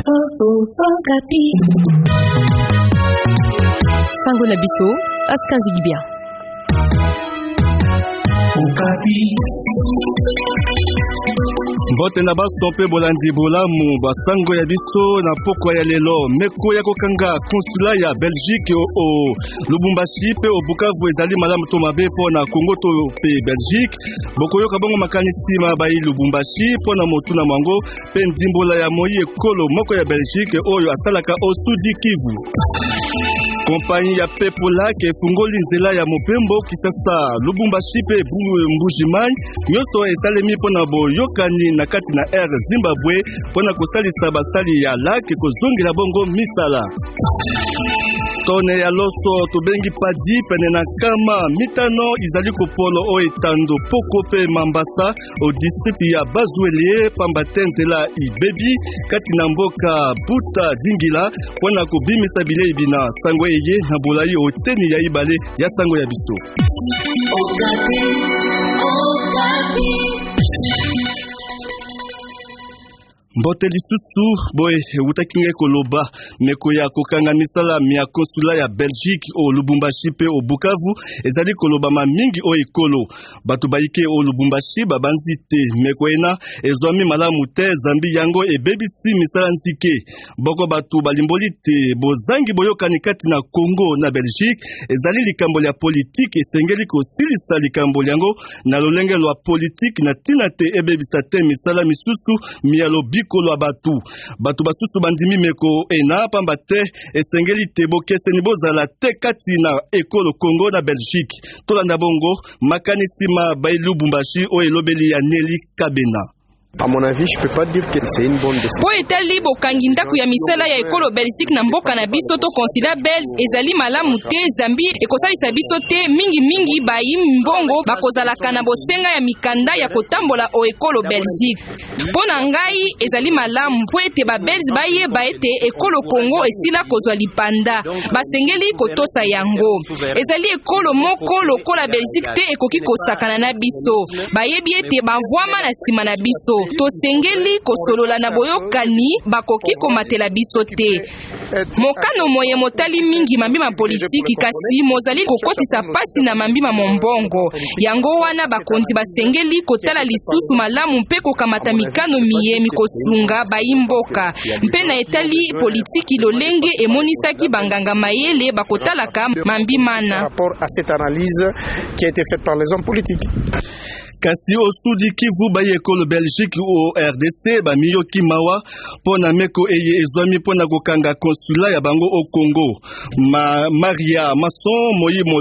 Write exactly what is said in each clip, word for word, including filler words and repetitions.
Sango na biso, askan zigibia. Mbote na baso mpe bolandi bolamu basango ya biso na pokwa ya lelo meko ya kokanga konsula ya Belgique o Lubumbashi pe o Bukavu ezali malamu to mabe pona Congo to pe Belgique bokoyoka bongo makanisi mabayi Lubumbashi pona motu na mwango pe ndimbola ya moyi ekolo moko ya Belgique oyo asalaka o Sudi Kivu. Kompagnie ya Pepola ke fungoli nzela ya mopembo kisasa Lubumbashi pe Mbujimai nyoso esalemi pona boyokani na kati na Air Zimbabwe pona kosalisa basali ya lake kozongela bongo misala. Tone ya loso tobengi padi pene na kama mitano izali kopolo o etando poko pe Mambasa o district ya Bazwele pambatenzela ibebi kati na mboka Buta Dingila pona kobimisa bilei bina sango eye na bolai o teni ya ibale ya sango ya biso. Okapi, Okapi. Mbote lisusu boy utakinge koloba meko ya kokanga misala mia konsula ya Belgique o Lubumbashi pe o Bukavu ezali koloba ma mingi o ekolo batu baike o Lubumbashi babanzite meko ena ezwami malamu te zambi yango ebebisi misala nzike boko batu balimbolite bozangi boyokani kati na Congo na Belgique ezali likambo ya politique esengeli ko silisa likambo yango na lolenge lwa politique na tina te ebebisa te misala misusu mialo kolo batu batu basusu bandimi meko ena pamba te esengeli te bokeseni bozala te kati na ekolo Congo na Belgique tolanda bongo makanisi mabayi Lubumbashi o elobeli ya Nelly Kabena. À mon avis, je peux pas dire que c'est une bonne décision. Po etali bokangi ndaku ya misala ya ekolo Belgique na mboka na biso to konsila Belge ezali malamu te Zambie ekosalisa biso te mingi mingi bayi mbongo bakozalaka na bosenga ya mikanda ya kotambola o ekolo Belgique. Pona ngai ezali malamu po ete ba Belge baye ba ete ekolo Congo esila kozwa lipanda basengeli kotosa yango. Ezali ekolo moko lokola Belgique te ekoki kosakana na biso bayebi ete bavwama na sima na biso. Tosengeli kosolola na boyokani bakoki komatela biso te. Mokano moye motali mingi mambima politiki kasi mozali kokotisa pasi na mambima mombongo. Yango wana bakonzi basengeli kotala lisusu malamu mpe kokamata mikano miyemi kosunga bayimboka. Mpe na etali politiki lolenge emonisaki banganga mayele bakotalaka mambimana. Rapport à cette analyse qui a été faite par les hommes politiques. Kasi o Sudi Kivu baye ekolo Belgique o R D C ba miyoki mawa pona meko eye ezwami pona kokanga konsula ya bango o Congo. Ma Maria Masson moyi mo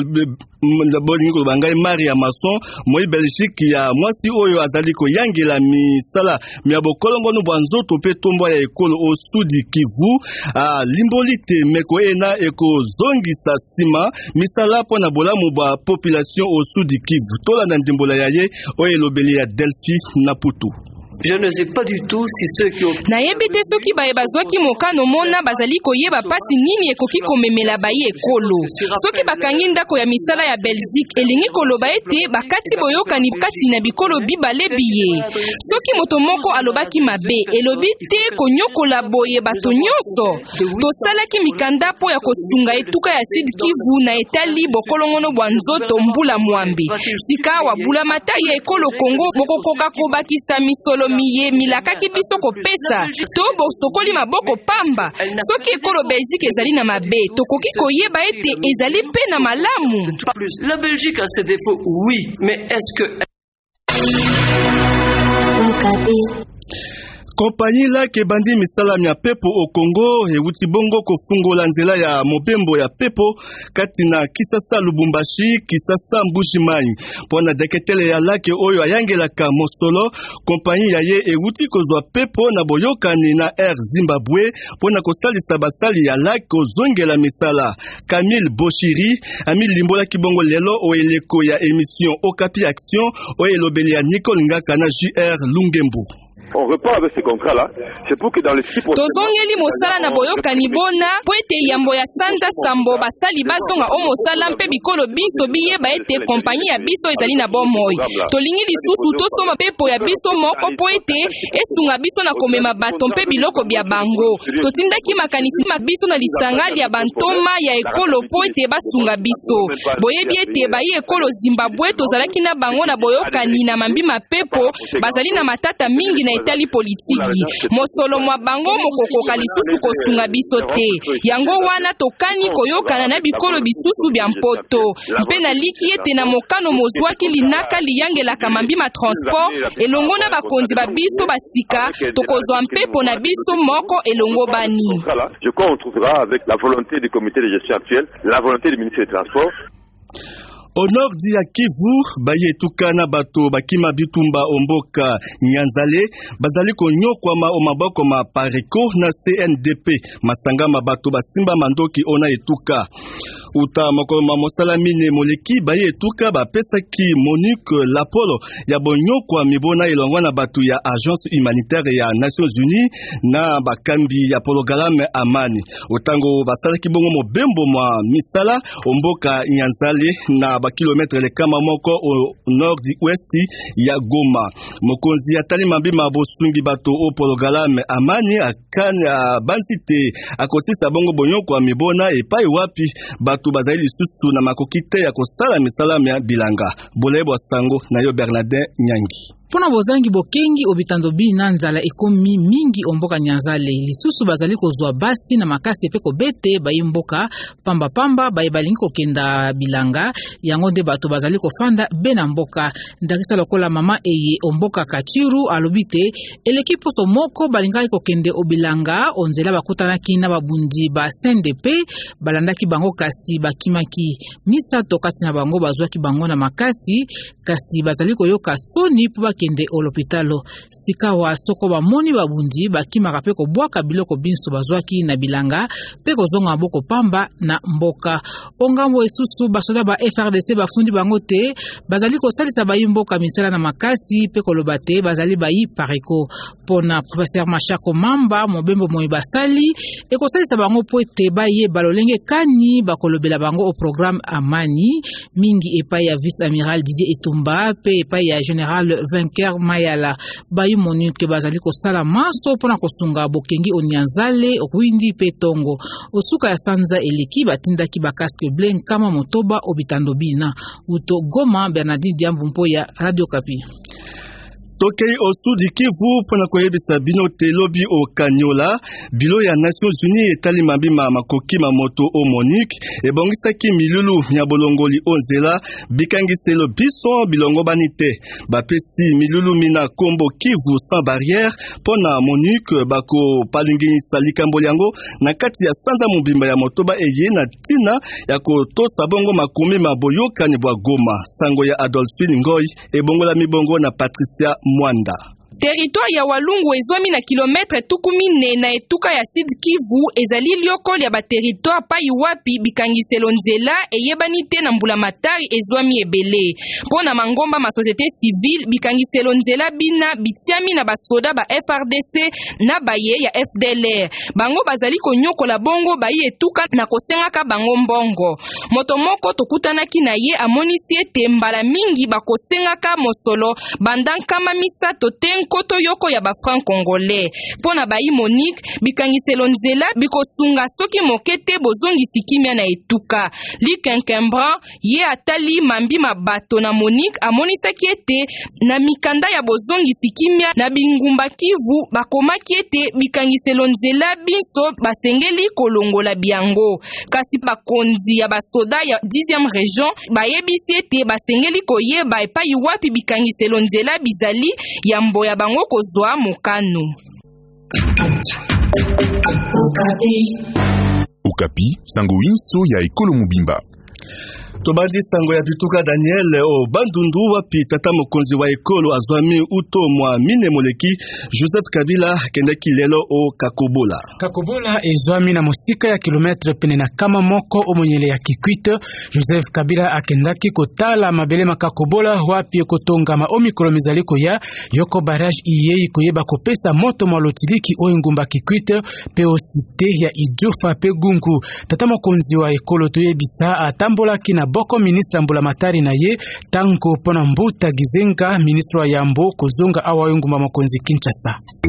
bolingo bangai Maria Masson moyi Belgique ya mwasi oyo azali ko yangela misala mya bokolongo no bwanzoto pe tombo ya ekolo o Sudi Kivu a limbolite meko ena eko zongisa sima misala pona bolamu ba population o Sudi Kivu tola na ndimbola yaye oye lobeli ya Delphi Naputu. Je ne sais pas du tout si ceux qui ont na yebite soki baye bazwaki mokano mona bazali koyeba pasi nini ekoki komemela baye ekolo soki bakangi ndako ya misala ya Belgique elingi koloba ete bakati boyokani kati na bikolo bibale biye soki moto moko alobaki mabe elobi te konyokola boye bato nyonso tosalaki mikanda po ya kosunga etuka ya Sud Kivu na etali bokolongono bwa nzoto mbula mwambe sika wa bula mata ya ekolo Congo bokokoka kobakisa misolo miye milakaki biso kopesa to bosokoli maboko pamba soki ekolo Belgique ezali na mabe tokoki koyeba ete ezali pe na malamu. La Belgique a ses défauts oui mais est-ce que Kompagnie la ke bandi misala ya pepo o Congo ewuti bongo kofungola nzela ya mopembo ya pepo kati na Kisasa Lubumbashi Kisasa Mbujimai pona deketele ya lake oyo ayangelaka mosolo kompagnie ya ye ewuti kozwa pepo na boyokani na Air Zimbabwe pona kosalisa basali ya lake kozongela misala. Camille Boshiri ami limbola kibongo lelo o eleko ya émission Okapi Action o elobeli ya Nicole Ngaka na J R Lungembu. on repart avec ces contrats-là, c'est pour que dans les six prochains mois... Tozongeli mosala na boyoka ni bona, po ete yambo ya Santa Sambo basali bazonga o mosala mpe bikolo biso biye ba ete kompagnie ya biso ezali na bomoi. Tolingi lisusu tosoma pepo ya biso moko po ete esunga biso na komema bato mpe biloko bya bango. Totindaki makanisi mabiso na lisangali ya bantoma ya ekolo po ete basunga biso. Boyebi ete bayi ekolo Zimbabwe tozalaki na bango na boyoka ni na mambi mapepo bazali na matata mingi na etali politiki. Mosolo mwa bango mokokoka lisusu kosunga biso te. Yango wana tokani koyokana na bikolo bisusu bya mpoto. Mpe na liki ete na mokano mozwaki linaka liyangela kamambi ma transport elongo na bakonzi ba biso basika tokozwa mpepo na biso moko elongo bani. Je crois on trouvera avec la volonté du comité de gestion actuel, la volonté du ministre des Transports. Au nord ya Kivu, baye tukana bato bakima bitumba omboka Nyanzale, bazali konyokwa ma omaboko ma pareko na C N D P, masanga mabato basimba mandoki ona etuka. Uta mokoma mosala mine moleki baye etuka bapesaki Monique Lapolo ya bonyokwa mibona elongwa na bato ya agence humanitaire ya Nations Unies na bakambi ya Pologalame Amani. Utango basalaki bongo mobembo mwa misala omboka Nyanzale na ba kilometre le kama moko au nord du ouest ya Goma. Mokonzi atali mambi mabosungi bato o Pologalame Amani akana bansite akotisa bongo bonyokwa mibona epai wapi bato bazali lisusu na makokite ya kosala misala ya bilanga. Bolebo sango na yo Bernardin Nyangi. Pona bozangi bokengi obitando bi na nzala ekomi mingi omboka Nyanzale lisusu bazali kozwa basi na makasi pe kobete bayimboka pamba pamba baye balingi kokenda bilanga yango nde bato bazali kofanda be na mboka ndakisa lokola mama eye omboka Kachiru alobite eleki poso moko balingai kokende obilanga onzela bakutana kina babundi ba C N D P balandaki bango kasi bakimaki misato kati na bango bazwaki bango na makasi kasi bazali koyoka soni po kende o l'hôpitalo sikawa soko ba moni babundi bakimaka pe ko bwaka biloko binso bazwaki na bilanga pe ko zonga boko pamba na mboka ongambo esusu basoda ba F R D C bafundi bango te bazali ko salisa ba mboka misala na makasi pe ko lobate bazali bayi pareko pona professeur Machako Mamba mobembo moyi basali e ko salisa bango po te baye balolenge kani bakolobela bango au programme Amani mingi epai ya vice amiral Didier Etumba pe epai ya général Vainqueur Mayala bayi Monique bazali ko sala maso pona kosunga bokengi Onyanzale Rwindi pe Tongo osuka ya sanza eleki batindaki ba casque blanc kama motoba obitando bina uto Goma. Bernardine Diambu mpo ya Radio Kapi. Tokei au sud du Kivu pona koyebisa bino te lobi o Kanyola bilo ya Nations Unies etali mabima makoki mamoto o Monique ebongisaki milulu ya bolongoli onzela bikangiselo biso bilongo banite bapesi milulu mina kombo Kivu sans barrière pona Monique bako palingisa likambo yango na kati ya sanza mobimba ya motoba eye na tina ya kotosa bongo makumi maboyokani bwa Goma. Sango ya Adolphine Ngoy ebongola mibongo na Patricia Mwanda. Territoire ya Walungu ezomi na kilometre tukumi ne na etuka ya Sud Kivu ezali liokoli ya ba territoire pai wapi bikangiselo nzela eyebani te na mbula matari ezomi ebele. Pona mangomba ma société civile bikangiselo nzela bina bitiami na basoda ba F R D C na baye ya F D L R. Bango bazali konyokola bongo bayi etuka na kosengaka bango mbongo. Moto moko tokutanaki na ye amonisi ete mbala mingi bakosengaka mosolo bandankama misato ten koto yoko ya ba franc congolais. Pona bayi Monique bikangiselo nzela bikosunga soki mokete bozongi sikimia na etuka. Li Kenkembra ye atali mambi mabato na Monique amonisaki ete na mikanda ya bozongi sikimia na bingumba Kivu bakomaki ete bikangiselo nzela biso basengeli kolongola biango. Kasi bakonzi ya basoda ya dixième région bayebisi ete basengeli koyeba epai wapi bikangiselo nzela bizali ya mbo ya bango kozwa mokano. Okapi, sango inso ya ekolo mobimba. Tobandi sango ya bituka Daniel o bandundu wapi tata mokonzi wa ekolo azwami uto mwa mine moleki Joseph Kabila kendaki lelo o Kakobola. Kakobola ezwami na musika ya kilometre pene na kama moko omonyele ya Kikwit. Joseph Kabila akendaki kotala mabele makakobola wapi kotonga ma omikolo mizaliko ya yoko barrage iye koyeba kopesa moto malotiliki o ngumba Kikwit pe o cité ya Idjofa pe Gungu. Tata mokonzi wa ekolo toyebisa atambola kina boko ministre Mbula Matari na ye tango pona Mbuta Gizenga ministre wa Yambo kozonga awa ngumba mokonzi Kinshasa.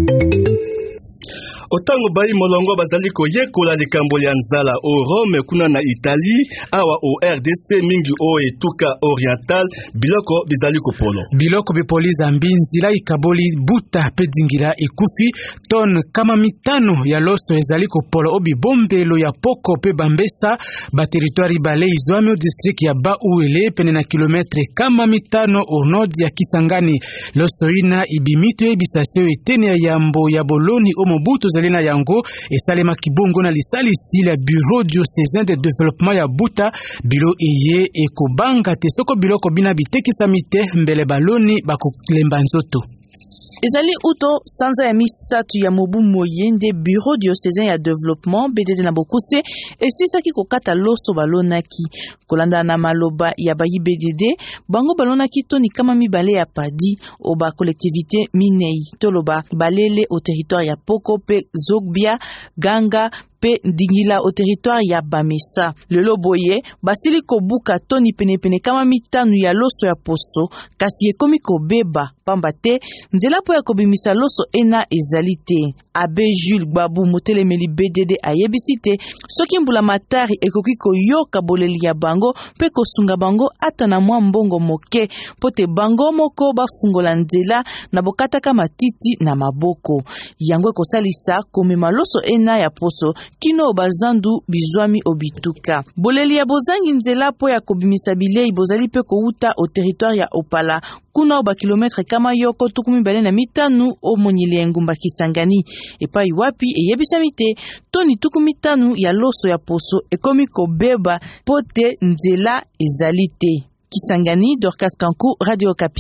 Otango bayi molongo bazaliko yekola likambo ya nzala o Rome kuna na Italie awa o R D C mingi o etuka oriental biloko bizaliko polo. Biloko bipoliza mbinzila ikaboli buta pe dingila ekufi ton kama mitano ya loso ezaliko polo obi bombelo ya poko pe bambesa ba territoire bale izwami o district ya Bauele pene na kilometre kama mitano o nord ya Kisangani. Loso ina ibimito ebisaseo etene ya Yambo ya Boloni o Mobutu Zalina yango esalema kibongo na lisali sila bureau diocésain de développement ya Buta bilo eye ekobanga te soko biloko bina bitekisa mite mbele baloni bakolemba nzoto. Ezali uto sanza ya misatu ya mobu moyende bureau diocésain ya développement B D D na Bokuse esisaki kokata loso balonaki kolanda na maloba ya bayi B D D bango balonaki toni kama mibale ya padi o ba collectivité minei toloba balele au territoire ya Poko pe Zogbia Ganga pe Ndingila au territoire ya Bamesa. Lelo boye basili kobuka toni penepene kama mitanu ya loso ya poso kasi ekomi kobeba pamba te nzela po ya kobimisa loso ena ezalite. Abe Jules Babu motelemeli B D D ayebisite soki Mbula Matari ekoki koyoka boleli ya bango pe kosunga bango ata na mwa mbongo moke pote bango moko bafungola nzela na bokataka matiti na maboko yango ekosalisa komema loso ena ya poso kino bazandu bizwami obituka. Boleli ya bozangi nzela po ya kobimisa bilei bozali pe kouta au territoire ya Opala kuna ba kilometre kama yoko tukumi bale na mitanu o monyele ngumba Kisangani epai wapi eyebisamite toni tukumi tanu ya loso ya poso ekomi kobeba pote nzela ezalite. Kisangani, Dorcas Kankou, Radio Kapi.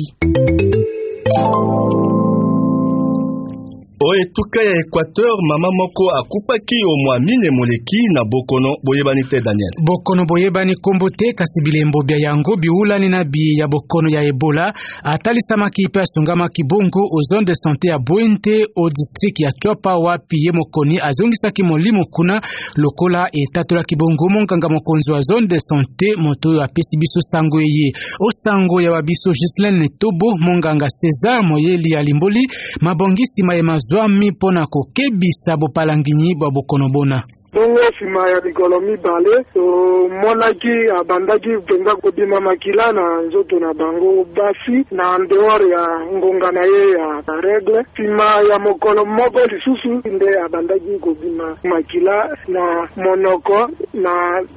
O etuka ya Equateur mama moko akufaki o mwa mine moleki na Bokono boyebani te Daniel. Bokono boyebani kombote kasi bilembo bya yango biulani na bi ya Bokono ya Ebola atalisama kipe asungama kibongo o zone de santé ya Bwente o district ya Chopa wapi ye mokoni azongisa ki molimo kuna lokola etatola kibongo monkanga mokonzi wa zone de santé moto ya pesibiso sango ye o sango ya wabiso Gislaine Tobo monganga César Moyeli ya Limboli mabongisi maema zwami pona kokebisa bopalanginyi bwa Bokono bona. Bongo sima ya bikolo mibale so monaki abandaki penga kodima makila na nzoto na bango basi na ndeor ya ngonga na ye ya regle sima ya mokolo moko lisusu nde abandaki kodima makila na monoko na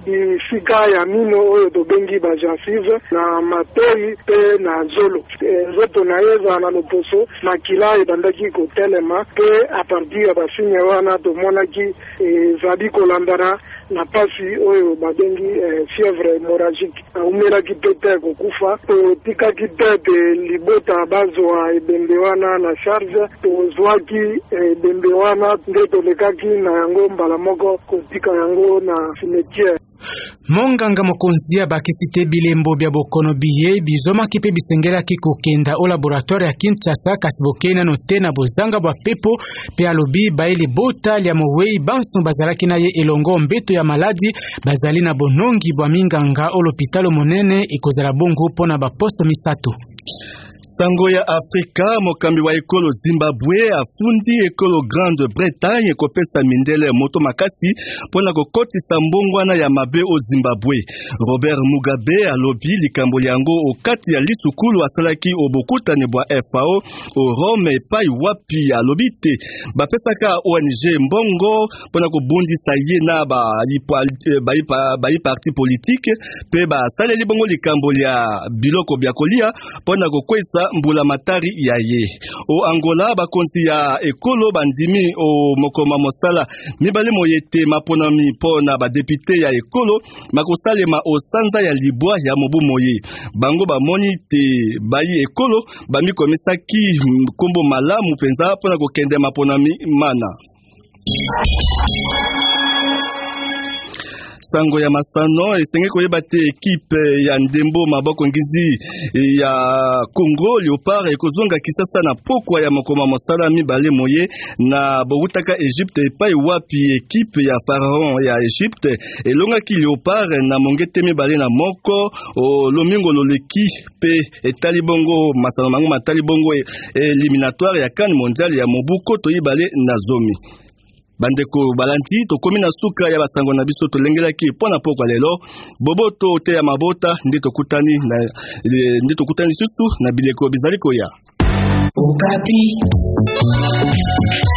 bisika ya mino oyo tobengi bajansive na matoi pe na zolo nzoto na ye za na loposo makila ebandaki kotelema pe a partir ya basinye wana tomonaki zabi kolandana na pasi oyo babengi eh, fièvre hémorragique umelaki pete kokufa totikaki tete libota bazwa ebembe wana na charge tozwaki ebembe wana nde tolekaki na yango mbala moko kotika yango na cimetière. Monganga mokonzi ya bakisite bilembo bya Bokono biye bizoma kipe bisengela kikokenda o laboratoire ya Kinshasa kasi bokena note na bozanga bwa pepo pe alobi baili bota lya mowei banso bazalaki na ye elongo mbeto ya maladi bazali na bonongi bwa minganga o l'hôpital monene ikozala bongo pona ba posto misato. Sango ya Afrika mokambi wa ekolo Zimbabwe afundi ekolo Grande Bretagne kopesa mindele moto makasi pona kokotisa mbongwana ya mabe o Zimbabwe. Robert Mugabe alobi likambo yango okati ya lisukulu asalaki obokutani bwa F A O o Rome epai wapi alobi te bapesaka O N G mbongo pona kobundisa ye na ba ba parti politique pe ba saleli bongo likambo ya biloko bya kolia pona kokwesa koza mbula matari ya ye. O Angola bakonzi ya ekolo bandimi o mokoma mosala mibale moyete maponami pona ba député ya ekolo makosalema o sanza ya libwa ya mobu moye. Bango bamoni te bayi ekolo bami komisaki kombo malamu penza pona kokende maponami mana. Sango ya masano esenge koyeba te ekipe ya ndembo maboko ngizi ya Congo Leopard ekozonga kisasa na pokwa ya mokoma mosala mibale moye na bowutaka Egypte epai wapi ekipe ya Pharaon ya Egypte elongaki Leopard na mongete mibale na moko o lomingo loleki pe etali bongo masano mango matali bongo eliminatoire ya CAN mondial ya mobuko toyibale na zomi. Bandeko balanti tokomi na suka ya basango na biso tolengelaki pona pokwa lelo boboto te ya mabota nde tokutani na nde tokutani susu na bileko bizali koya. Okapi.